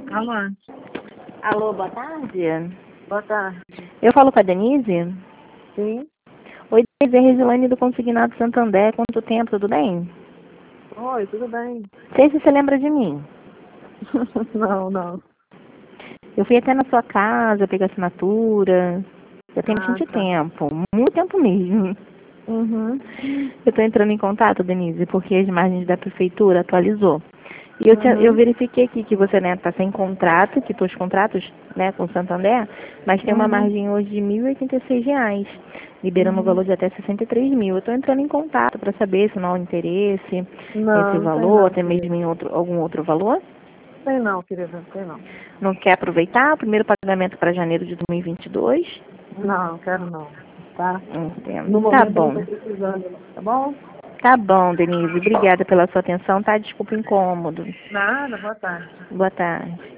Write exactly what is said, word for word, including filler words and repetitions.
Alô? Alô, boa tarde. Boa tarde. Eu falo com a Denise? Sim? Oi, Denise, é Resilane do Consignado Santander. Quanto tempo, tudo bem? Oi, tudo bem? Sei se você lembra de mim. Não, não. Eu fui até na sua casa, peguei assinatura. Eu tenho Ah, bastante tá. tempo, muito tempo mesmo. Uhum. Eu estou entrando em contato, Denise, porque as margens da prefeitura atualizou. E eu, te- eu Uhum. verifiquei aqui que você né, está sem contrato, que os contratos né, com o Santander, mas tem uma Uhum. margem hoje de mil e oitenta e seis reais, liberando o Uhum. valor de até sessenta e três mil. Eu estou entrando em contato para saber se não há interesse nesse Não, não tem valor, não, até mesmo querida. em outro, algum outro valor. Tem não, querida, tem não. Não quer aproveitar o primeiro pagamento para janeiro de dois mil e vinte e dois? Não, quero não. Tá? No Entendo. Tá momento eu não bom. tô precisando, não. Tá bom? Tá bom, Denise. Obrigada pela sua atenção, tá? Desculpa o incômodo. Nada, boa tarde. Boa tarde.